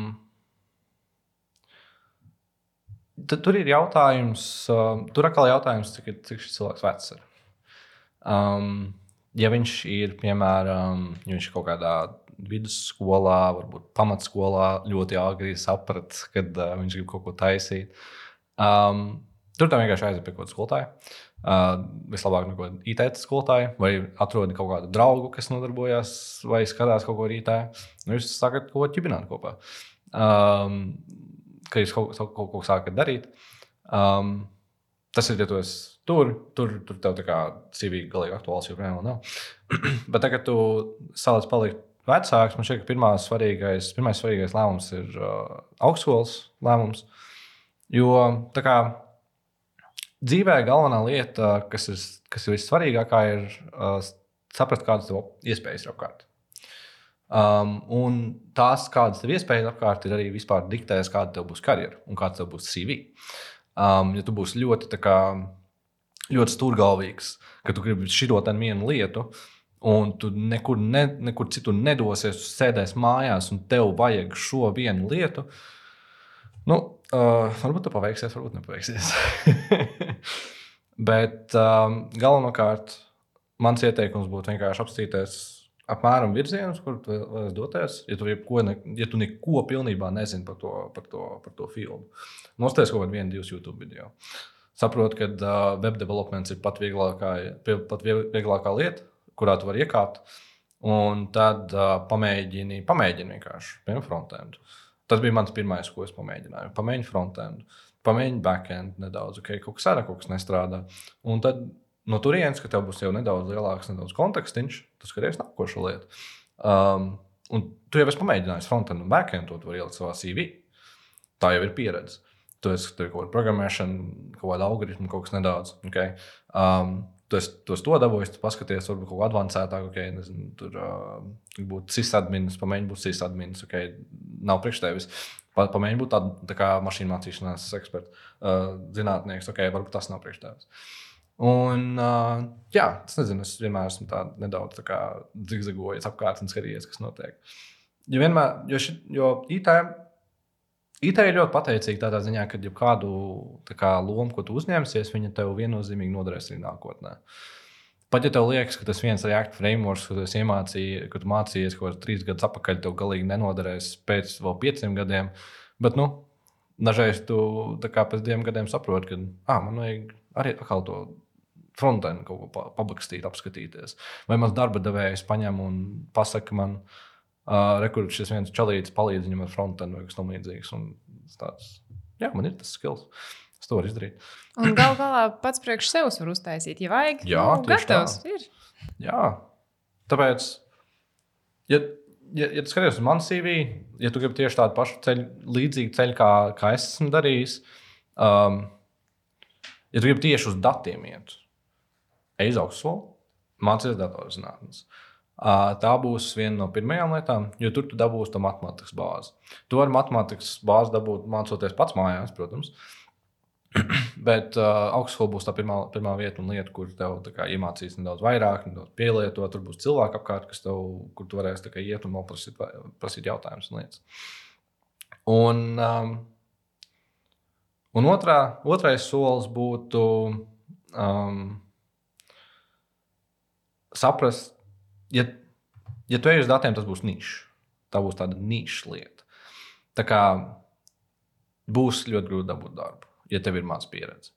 tad, tur ir jautājums, uh, tur atkal jautājums, cik, cik šis cilvēks vecs ir. Um, ja viņš ir, piemēram, ja viņš ir kaut kādā vidusskolā, varbūt pamatskolā ļoti agri saprat, kad uh, viņš grib kaut ko taisīt. Um, tur tā vienkārši aiziet pie kaut kāda skolotāja. Uh, vislabāk neko I T skolotāja, vai atrodi kaut kādu draugu, kas nodarbojas, vai skatās kaut ko ar I T. Nu, jūs sākat kaut ko ķibināt kopā. Um, kad jūs kaut, kaut, kaut ko sākat darīt. Um, tas ir, ja tu esi tur, tur, tur tev tā kā C V galīgi aktuāls joprojām nav. Bet tagad tu saliec palikt vecāks, man šķiet, ka pirmās svarīgais, pirmais svarīgais lēmums ir uh, augstskolas lēmums. Jo tā kā dzīvē galvenā lieta, kas ir, kas ir vissvarīgākā, ir uh, saprast, kādas tev iespējas ir apkārt. Um, un tās, kādas tev iespējas apkārt, ir arī vispār diktēs, kāda tev būs karjera un kāda tev būs C V. Um, ja tu būsi ļoti, tā kā, ļoti stūrgalvīgs, ka tu gribi šito ten vienu lietu, un tu nekur, ne, nekur citur nedosies, tu sēdēs mājās, un tev vajag šo vienu lietu, nu, uh, varbūt tu paveiksies, varbūt nepaveiksies. Bet um, galvenokārt mans ieteikums būtu vienkārši apstīties apmēram virzienus, kur tu vēlies doties, ja tu, jebko, ne, ja tu neko pilnībā nezini par to, par to, par to filmu. Nostājies kaut kādu vienu, divus YouTube video. Saprot, ka uh, web developments ir pat vieglākā, pat vieglākā lieta, kurā tu vari iekāpt, un tad uh, pamēģini, pamēģini vienkārši, piemēram, frontendu. Tas bija mans pirmais, ko es pamēģināju. Pamēģini frontendu, pamēģini backend nedaudz, ok, kaut kas ārā, kaut kas nestrādā. Un tad no turienes, ka tev būs jau nedaudz lielāks, nedaudz kontekstiņš, tu skaties nākošo lietu. Um, un tu jau esi pamēģinājis frontend un backend, to tu vari ielikt savā C V. Tā jau ir pieredze. Tu esi tur kaut kāda programmēšana, kaut kāda algoritma, kaut kas nedaudz. Okay? Um, tu esi tu esi to dabūjis, tu paskaties, varbūt kaut ko advancētāk, okay, nezinu, tur uh, būtu sysadmins, pamēģini būt sysadmins, okay, nav priekš tevis. Pa, pamēģini būt tāda tā kā mašīnu mācīšanās eksperts, uh, zinātnieks, okay, varbūt tas nav priekš tevis. Un, uh, jā, es nezinu, es vienmēr esmu tā nedaudz tā kā zigzagojis apkārt un skatījies, kas notiek. Jo vienmēr, jo, ši, jo I T I T ir ļoti pateicīga tādā ziņā, ka jau kādu kā, lomu, ko tu uzņemsies, viņa tev viennozīmīgi noderēs arī nākotnē. Pat ja tev liekas, ka tas viens React frameworks, ko tu iemācīji, ka tu mācījies kaut kāds trīs gadus atpakaļ, tev galīgi nenoderēs pēc vēl pieciem gadiem, bet, nu, dažreiz tu tā kā pēc diviem gadiem saproti, ka, ah, man vajag arī atkal to frontend kaut ko pabakstīt, apskatīties. Vai mans darba devējs paņem un pasaka man, Uh, Rekur šis viens čalītis palīdz viņam ar frontend vai kas tam līdzīgs. Un tāds, jā, man ir tas skills. Es to varu izdarīt. Un gal galā pats priekš sevs var uztaisīt, ja vajag. Jā, nu, gatavs ir. Jā, tāpēc, ja, ja, ja tu skaties uz manu C V, ja tu gribi tieši tādu pašu ceļu, līdzīgu ceļu, kā, kā es esmu darījis, um, ja tu gribi tieši uz datiem iet, ej uz augstskolu, mācies datorzinātnes. Tā būs viena no pirmajām lietām, jo tur tu dabūsi to matemātikas bāzi. Tu vari matemātikas bāzi dabūt mācoties pats mājās, protams, bet uh, augstskola būs tā pirmā, pirmā vieta un lieta, kur tev kā, iemācīs nedaudz vairāk, nedaudz pielietot. Tur būs cilvēki apkārt, kas tev, kur tu varēsi kā, iet un prasīt, prasīt jautājumus un lietas. Un, um, un otrā, otrais solis būtu um, saprast, Ja, ja tu ej uz datiem, tas būs nišs. Tā būs tāda nišs lieta. Tā kā būs ļoti grūti dabūt darbu, ja tev ir maz pieredze.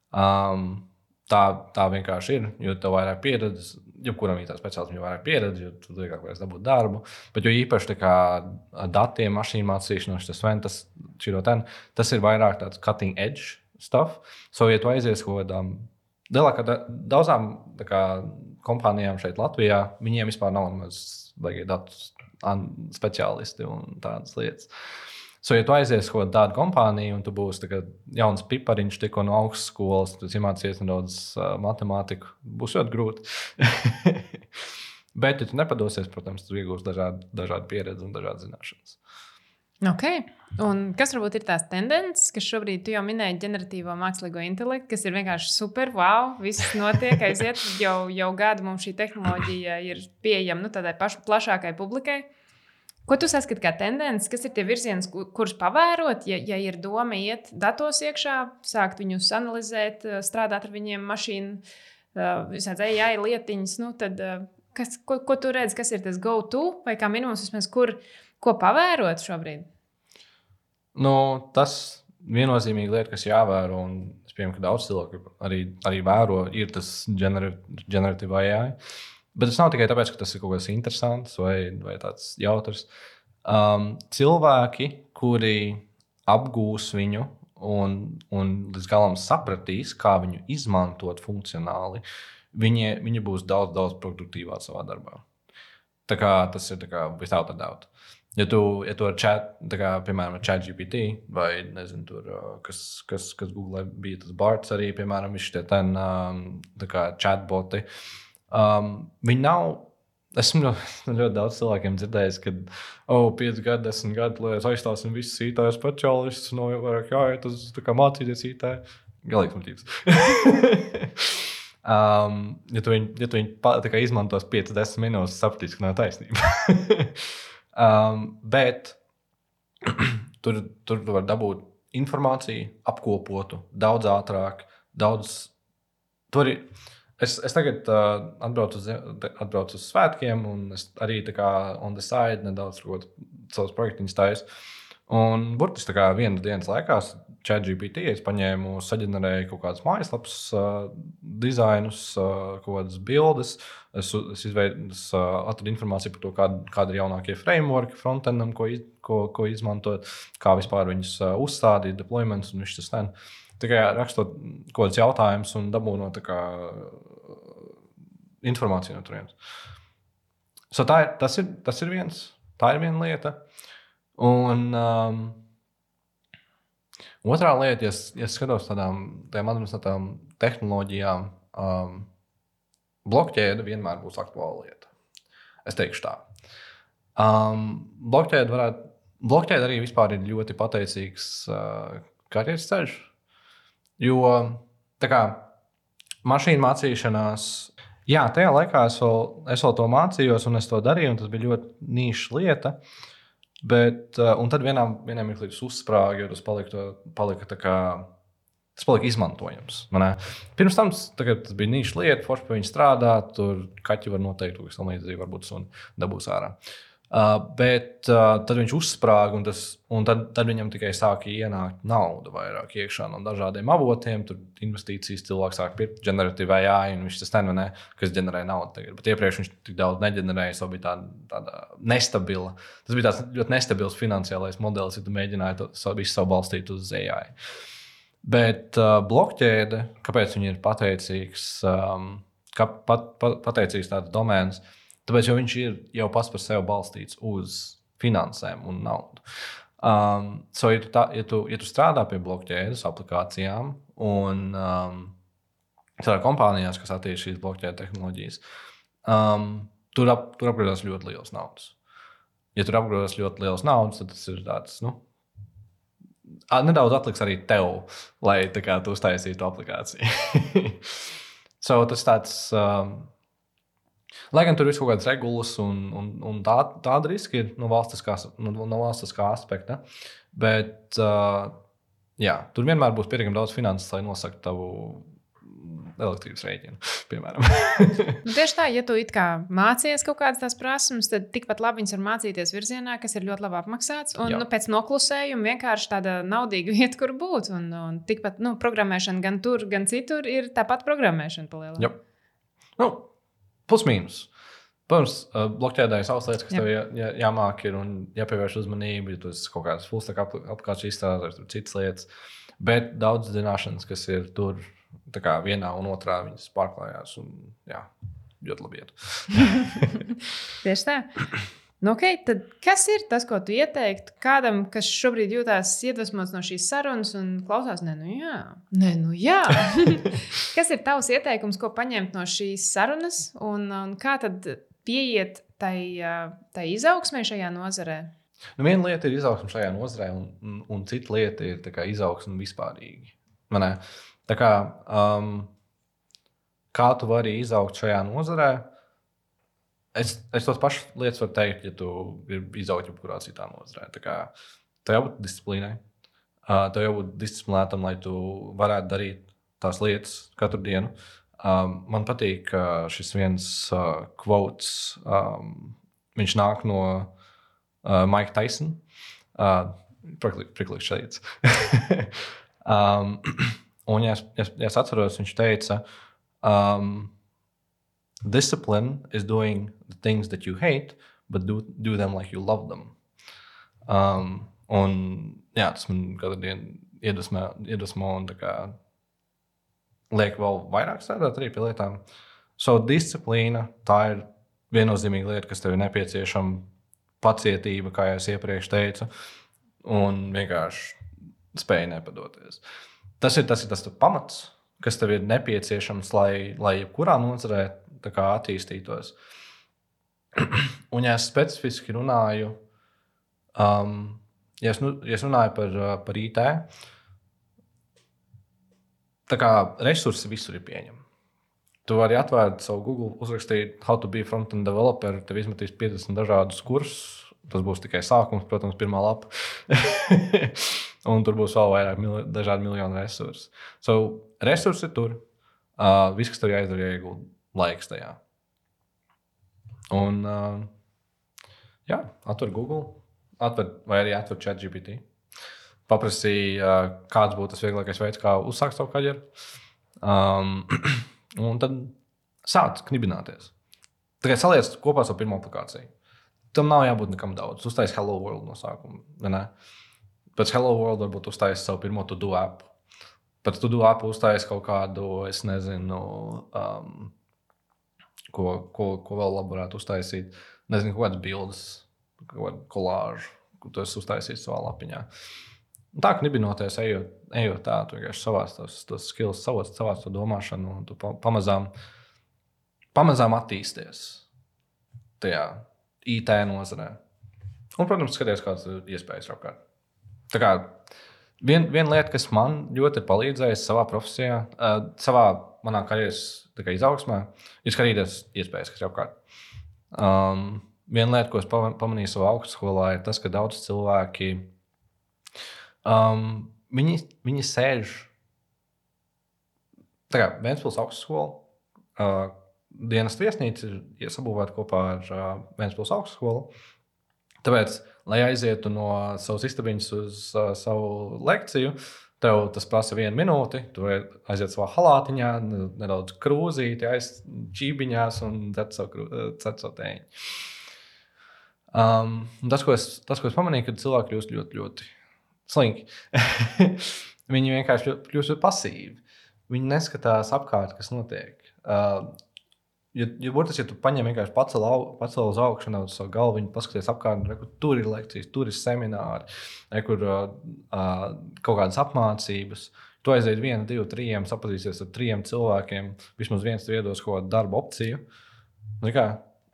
Um, tā, tā vienkārši ir, jo tev vairāk pieredze, jebkuram ir tā speciālistam, jo vairāk pieredze, jo tu vieglāk varēsi dabūt darbu. Bet jo īpaši tā kā datiem, mašīnu mācīšanos, tas vien, tas, ten, tas ir vairāk tāds cutting edge stuff. So, ja tu aizies kaut kādām lielākā daudzām tā kā kompānijām šeit Latvijā, viņiem vispār nav nemaz vajag datu speciālisti un tādas lietas. So, ja tu aizies kaut tādu kompāniju un tu būsi tā kā jauns pipariņš tikko no augstskolas, tu iemācies nedaudz uh, matemātiku, būs ļoti grūti. Bet, ja tu nepadosies, protams, tu iegūsi dažādu, dažādu pieredzi un dažādas zināšanas. Ok. Un kas varbūt ir tās tendences, kas šobrīd tu jau minēji ģeneratīvo mākslīgo intelektu, kas ir vienkārši super, wow, viss notiek, aiziet, jau, jau gadu mums šī tehnoloģija ir pieejama nu, tādai paš, plašākai publikai. Ko tu saskati kā tendences, kas ir tie virziens, kurus pavērot, ja, ja ir doma iet datos iekšā, sākt viņus analizēt, strādāt ar viņiem mašīnu, visāds A I lietiņas, nu tad kas, ko, ko tu redzi, kas ir tas go-to vai kā minimums vismaz, kur Ko pavērot šobrīd? Nu, tas viennozīmīgi lieta, kas jāvēro, un es pieņemu, ka daudz cilvēku arī, arī vēro, ir tas generative A I. Bet tas nav tikai tāpēc, ka tas ir kaut kas interesants vai, vai tāds jautrs. Um, cilvēki, kuri apgūs viņu un, un līdz galam sapratīs, kā viņu izmantot funkcionāli, viņi, viņi būs daudz, daudz produktīvāk savā darbā. Tā kā tas ir without a doubt. Ja tu, ja tu ar chat, kā, piemēram, ar ChatGPT vai, nezinu, tur, kas, kas, kas Google bija tas Barts arī, piemēram, viņš tie ten, tā kā chatboti, um, viņi nav, esmu ļoti, ļoti daudz cilvēkiem dzirdējis, ka, oh, pieci gadi, desmit gadi, lai aizstāsim visus I T speciālistus, no jau vairāk jāiet uz, tā kā mācīties I T. Galīgs motīvs. um, ja tu viņu, ja tu viņu tā kā izmantos piecas desmit minūtes, sapratīs, ka nav taisnība. Um, bet tur, tur tu var dabūt informāciju, apkopotu daudz ātrāk, daudz. Tur ir, es, es tagad uh, atbraucu, uz, atbraucu uz svētkiem, un es arī tā kā on the side nedaudz kaut savus projektiņus taisu. Un burtiski tā kā vienas dienas laikā ChatGPT es paņēmu, saģenerēju kaut kādas mājaslapas uh, dizainus, uh, kaut kādas bildes. Es, es, izveidu, es uh, atradu informāciju par to, kāda, kāda ir jaunākie frameworki frontendam, ko, iz, ko, ko izmantot, kā vispār viņus uh, uzstādīt, deployments un viss tas ten. Tikai rakstot kaut kādus jautājumus un dabūnot tā kā informāciju no turienes. So tā ir, tas, ir, tas ir viens, tā ir viena lieta. Un um, otrā lieta, ja, ja skatos tādām, tādām administratīvām tehnoloģijām, um, blokķēde vienmēr būs aktuāla lieta. Es teikšu tā. Um, blokķēde varētu, blokķēde arī vispār ir ļoti pateicīgs uh, karjeras ceļš, jo tā kā mašīnu mācīšanās, jā, tajā laikā es vēl, es vēl to mācījos un es to darīju, un tas bija ļoti nīša lieta, bet, uh, un tad vienā, vienā mirklī tas uzsprāga, jo tas palika, palika tā kā, tas palika izmantojams. Manā. Pirms tam tas bija nīša lieta, forši pie viņa strādāt, tur kaķi var noteikt, kas tam līdzīgi varbūt un dabūs ārā. Uh, bet uh, tad viņš uzsprāga, un, tas, un tad, tad viņam tikai sāka ienākt nauda vairāk iekšā no dažādiem avotiem. Tur investīcijas cilvēks sāk pirkt generatīvu A I, un viņš tas nemanē, kas ģenerē naudu tagad. Bet iepriekš viņš tik daudz neģenerēja, so bija tāda, tāda nestabila. Tas bija tāds ļoti nestabils finansiālais modelis, ja tu mēģināji to visu savu balstīt uz A I. Bet uh, blokķēde, kāpēc viņi ir pateicīgs, um, kā pat, pat, pateicīgs tāds domēns, tāpēc, jo viņš ir jau pats par sevi balstīts uz finansēm un naudu. Um, so, ja, tu tā, ja, tu, ja tu strādā pie blokķēdes aplikācijām un um, strādā kompānijās, kas attīst šīs blokķēdes tehnoloģijas, um, tur, ap, tur apgrozās ļoti liels naudas. Ja tur apgrozās ļoti liels naudas, tad tas ir tāds, nu, nedaudz atliks arī tev, lai tā kā tu uztaisītu aplikāciju. So, tas tāds... Um, Lai gan tur ir kaut kādas regulas un, un, un tā, tāda riska ir no valstiskā, no, no valstiskā aspekta, bet uh, jā, tur vienmēr būs pietiekami daudz finanses, lai nosaktu tavu elektrības rēķinu, piemēram. Nu, tieši tā, ja tu it kā mācies kaut kādas tās prasmes, tad tikpat labi viņas var mācīties virzienā, kas ir ļoti labi apmaksāts, un nu, pēc noklusējuma vienkārši tāda naudīga vieta, kur būt, un, un tikpat, nu, programmēšana gan tur, gan citur ir tāpat programmēšana palielā. Jā. Nu, plus mīnus. Protams, blokķēdē ir savas lietas, kas Jā. tev jā, jā, jāmāk ir un jāpievērš uzmanību, ja tu esi kaut kādas full stack aplikācijas izstrādājis, tur citas lietas. Bet daudz zināšanas, kas ir tur tā kā vienā un otrā, viņas pārklājās un jā, ļoti labi iet. Tieši tā. Nu, okay, tad kas ir tas, ko tu ieteiktu kādam, kas šobrīd jūtās iedvesmots no šīs sarunas un klausās, ne, nu jā, ne, nu jā. Kas ir tavs ieteikums, ko paņemt no šīs sarunas un, un kā tad pieiet tai, tai izaugsmē šajā nozarē? Nu, viena lieta ir izaugsme šajā nozarē un, un, un cita lieta ir tā kā izaugsme vispārīgi. Manē, tā kā, um, kā tu vari izaugt šajā nozarē? Es, es tos pašas lietas varu teikt, ja tu gribi izaugt jebkurā citā nozarē. Tā kā tev jābūt disciplīnai. Uh, tev jābūt disciplinētam, lai tu varētu darīt tās lietas katru dienu. Um, man patīk uh, šis viens uh, quotes. Um, viņš nāk no uh, Mike Tyson. Uh, Priklīgs šeit. um, un, ja es, ja es atceros, viņš teica... Um, Discipline is doing the things that you hate, but do, do them like you love them. Um, un, jā, tas man katru dienu iedvesmo, iedvesmo un tā kā liek vēl vairāk strādāt arī pie lietām. So, disciplīna, tā ir viennozīmīga lieta, kas tev ir nepieciešama, pacietība, kā jau es iepriekš teicu, un vienkārši spēja nepadoties. Tas ir tas, ir tas pamats, kas tev ir nepieciešams, lai, lai jebkurā nozarē tā kā attīstītos. Un, ja es specifiski runāju, um, ja, es, ja es runāju par, par I T, tā kā resursi visur ir pieņemami. Tu vari atvērt savu Google, uzrakstīt how to be front-end developer, tev izmetīs piecdesmit dažādus kursus. Tas būs tikai sākums, protams, pirmā lapa. Un tur būs vēl vairāk mil, dažādi miljonu resursi. So, resursi ir tur. Uh, viss, kas tev jāizdara, jāiegulda laiks tajā. Un, uh, jā, atver Google, atver, vai arī atver ChatGPT. Paprasīja, uh, kāds būtu tas vieglākais veids, kā uzsākt savu karjeru. Um, un tad sāc knibināties. Tikai saliec kopā savu pirmo aplikāciju. Tam nav jābūt nekam daudz. Uztais Hello World no sākuma. Ne? Pēc Hello World varbūt uztais savu pirmo to-do app. Pēc to-do app uztais kaut kādu, es nezinu, um, ko, ko, ko vēl labi varētu uztaisīt. Nezinu, kaut kādas bildes, kaut kādu kolāžu, ko tu esi uztaisījis savā lapiņā. Un tā, ka nibinoties, ejot, ejot tā, tu vienkārši savās tos, tos skills, savās, savās to domāšanu, un tu pamazām, pamazām attīsties tajā I T nozarē. Un, protams, skaties, kādas ir iespējas apkārt. Tā kā vien, viena lieta, kas man ļoti ir palīdzējusi savā profesijā, uh, savā manā karjeras izaugsmē, ir skatīties iespējas, kas ir apkārt. Um, viena lieta, ko es pamanīju savā augstskolā, ir tas, ka daudz cilvēki um, viņi, viņi sēž tā kā Ventspils augstskola, uh, dienas viesnīca ir sabūvēta kopā ar uh, Ventspils augstskolu. Tāpēc, lai aizietu no savas istabiņas uz uh, savu lekciju, tev tas prasa vienu minūti. Tu aiziet savā halātiņā, nedaudz krūzīti, aiz čībiņās un dzert savu, savu tēņu. Um, tas, ko es, tas, ko es pamanīju, kad cilvēki kļūst ļoti, ļoti slinki. Viņi vienkārši kļūst ļoti pasīvi. Viņi neskatās apkārt, kas notiek. Uh, Ja, ja, burtiski, ja tu paņem vienkārši pacel, pacel uz augšu un uz savu galvu, viņi paskaties apkārt, re, kur tur ir lekcijas, tur ir semināri, re, kur uh, uh, kaut kādas apmācības. Tu aiziet vienu, divu, trījiem, sapazīsies ar trījiem cilvēkiem, vismaz viens tu iedos kaut kādu darba opciju. Nu, kā,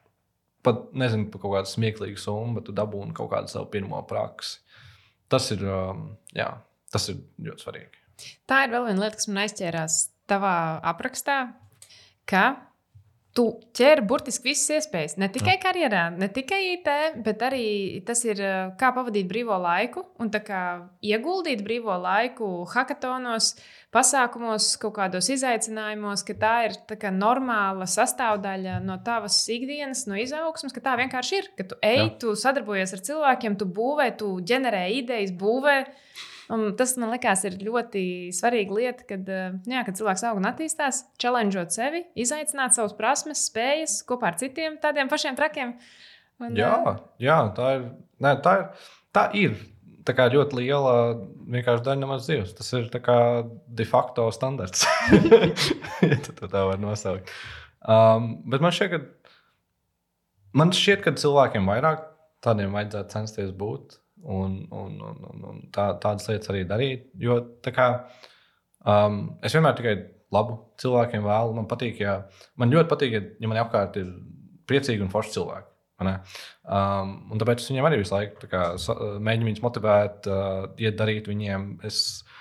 pat nezinu par kaut kādu smieklīgu summu, bet tu dabūni kaut kādu savu pirmo praksi. Tas ir, um, jā, tas ir ļoti svarīgi. Tā ir vēl viena lieta, kas man aizķērās tavā aprakstā, ka tu ķer burtiski visas iespējas. Ne tikai karjerā, ne tikai I T, bet arī tas ir kā pavadīt brīvo laiku un tā kā ieguldīt brīvo laiku hakatonos, pasākumos, kaut kādos izaicinājumos, ka tā ir tā kā normāla sastāvdaļa no tavas ikdienas, no izaugsmas, ka tā vienkārši ir. Ka tu ej, Jā. Tu sadarbojies ar cilvēkiem, tu būvē, tu ģenerē idejas, būvē. Un tas, man liekas, ir ļoti svarīga lieta, kad, jā, kad cilvēks aug un attīstās, challengeot sevi, izaicināt savas prasmes, spējas kopā ar citiem tādiem pašiem trakiem. Un, jā, jā, tā ir. Nē, tā ir, tā ir tā kā ļoti liela vienkārši daļa no manas dzīves. Tas ir tā kā de facto standarts. Ja tu tā var nosaukt. Um, bet man šķiet, ka, man šķiet, ka cilvēkiem vairāk tādiem vajadzētu censties būt. Un, un, un, un, un tā, tādas lietas arī darīt. Jo tā kā, um, es vienmēr tikai labu cilvēkiem vēlu. Man patīk, ja, man ļoti patīk, ja, ja man apkārt ir priecīgi un forši cilvēki. Um, un tāpēc es viņiem arī visu laiku kā, mēģinu viņus motivēt, uh, iet darīt viņiem. Es,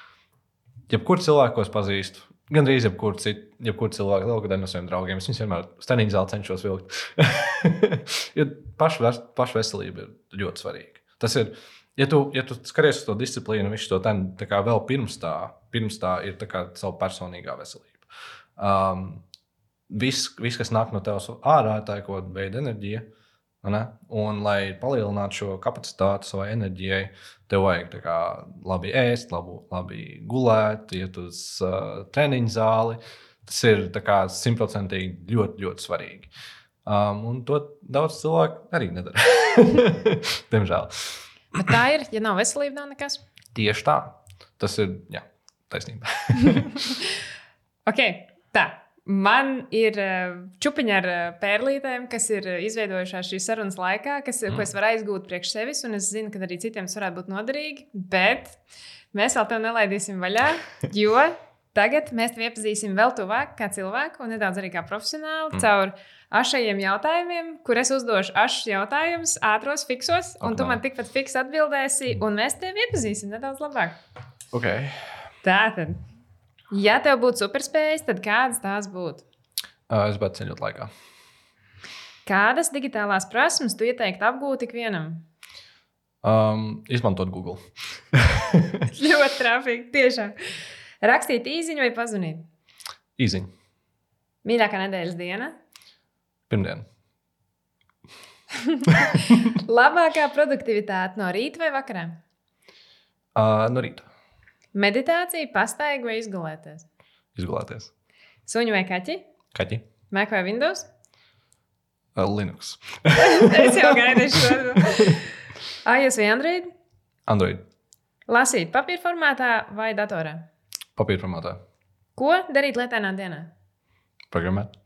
jebkur cilvēku, ko es pazīstu, gandrīz jebkur citu, jebkur cilvēku, lielākoties no saviem draugiem, es viņus vienmēr steniņu zāli cenšos vilkt. Jo paša, paša veselība ir ļoti svarīga. Tas ir, ja tu, ja tu skaties uz to disciplīnu, viņš to ten, tā kā vēl pirms tā, pirms tā ir tā kā savu personīgā veselība. Um, viss, vis, kas nāk no tevs ārā, tā ir kaut kāda veida enerģija. Ne? Un, lai palielinātu šo kapacitāti savai enerģijai, tev vajag tā kā labi ēst, labi, labi gulēt, iet uz uh, treniņu zāli. Tas ir tā kā simtprocentīgi ļoti, ļoti svarīgi. Um, un to daudz cilvēku arī nedara. Diemžēl. Bet tā ir, ja nav veselība, nav nekas. Tieši tā. Tas ir, jā, taisnība. Ok, tā. Man ir čupiņa ar pērlītēm, kas ir izveidojušās šīs sarunas laikā, kas, mm. ko es varu aizgūt priekš sevis, un es zinu, ka arī citiem tas varētu būt noderīgi, bet mēs vēl tev nelaidīsim vaļā, jo tagad mēs tevi iepazīsim vēl tuvāk kā cilvēku un nedaudz arī kā profesionāli mm. caur ašajiem jautājumiem, kur es uzdošu ašas jautājumus, ātros, fiksos, un okay. tu man tikpat fiks atbildēsi, un mēs tevi iepazīsim nedaudz labāk. Ok. Tātad. Ja tev būtu superspējas, tad kādas tās būtu? Uh, es biju ceļot laikā. Kādas digitālās prasmes tu ieteiktu apgūt ikvienam? Um, izmantot Google. Ļoti trafīgi, tiešām. Rakstīt īziņu vai pazvanīt? Īziņu. Mīļākā nedēļas diena? Pirmdiena. Labākā produktivitāte no rīta vai vakarā? Uh, no rīta. Meditācija, pastaiga vai izgulēties? Izgulēties. Suņu vai kaķi? Kaķi. Mac vai Windows? Uh, Linux. Es jau gaidīšu šo. iOS vai Android? Android. Lasīt papīra formātā vai datorā? Papīra formātā. Ko darīt lietainā dienā? Programmēt.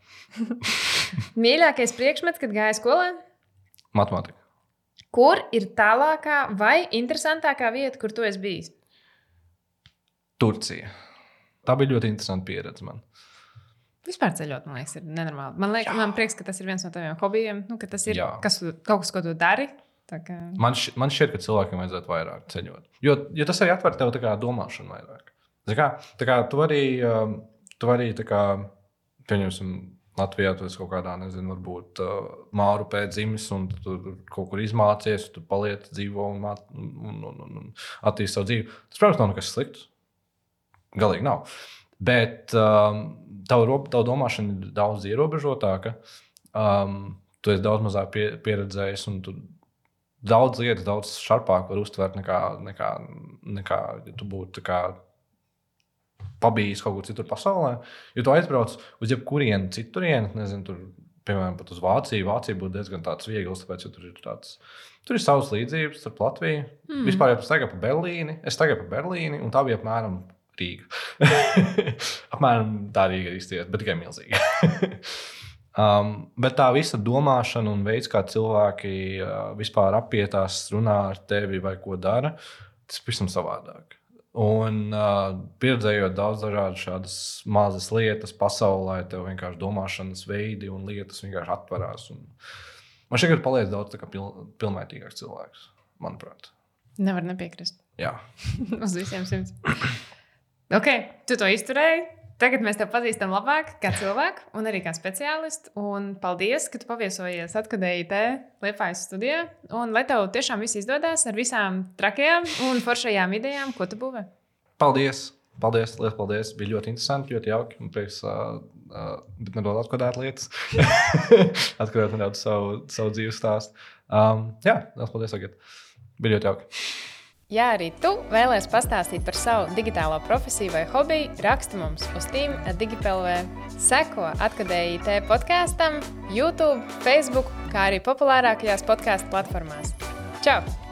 Mīļākais priekšmets, kad gāja skolā? Matemātika. Kur ir tālākā vai interesantākā vieta, kur tu esi bijis? Turcija. Tā bija ļoti interesanta pieredze man. Vispār ceļot, man liekas, ir nenormāli. Man liekas, man prieks, ka tas ir viens no taviem hobijiem, nu, ka tas ir kas, kaut kas, ko tu dari. Kā... Man, š, man šķiet, ka cilvēkiem vajadzētu vairāk ceļot. Jo, jo tas arī atver tev tā kā domāšanu vairāk. Tā kā, tā kā tu arī, tu arī tā kā, pieņemsim, Latvijā tu esi kaut kādā, nezinu, varbūt māru pēc dzimis un tu kaut kur izmācies, tu paliec dzīvo un, un, un, un, un attīsti savu dzīvi. Tas, protams, nav nekas slikts. Galīgi nav. Bet um, tava, tava domāšana ir daudz ierobežotāka. Um, tu esi daudz mazāk pie, pieredzējis un tu daudz lietas, daudz šarpāk var uztvert nekā, nekā, nekā ja tu būtu kā pabijis kaut kur citur pasaulē. Jo tu aizbrauc uz jebkurienu citurienu, nezinu, tur, piemēram, pat uz Vāciju. Vācija būtu diezgan tāds viegls, tāpēc, jo tur ir tāds, tur ir savas līdzības starp Latviju. Mm. Vispār, ja tu tagad pa Berlīni, es tagad pa Berlīni, un tā bija apmēram Rīga. apmēram tā Rīga izties, bet tikai milzīga. um, bet tā visa domāšana un veids, kā cilvēki uh, vispār apietās, runā ar tevi vai ko dara, tas pavisam savādāk. Un uh, pieredzējot daudz dažādas šādas mazas lietas pasaulē, tev vienkārši domāšanas veidi un lietas vienkārši atverās. Un man šeit paliec daudz tā kā pil, pilnvērtīgāks cilvēks, manuprāt. Nevar nepiekrist. Jā. Uz visiem simts. Ok, tu to izturēji. Tagad mēs tev pazīstam labāk kā cilvēku un arī kā speciālistu. Un paldies, ka tu paviesojies Atkadēji te Liepājas studijā. Un lai tev tiešām viss izdodas ar visām trakajām un foršajām idejām, ko tu būvē. Paldies! Paldies! Liels paldies! Bija ļoti interesanti, ļoti jauki. Man prieks, uh, uh, bet nedaudz atkodēt lietas. atkodēt nedaudz savu, savu dzīves stāstu. Um, jā, liels paldies tagad. Bija ļoti jauki. Ja arī tu vēlies pastāstīt par savu digitālo profesiju vai hobiju, raksti mums uz team at digipelv. Seko Atkadēji te podkastam, YouTube, Facebook, kā arī populārākajās podcastu platformās. Čau!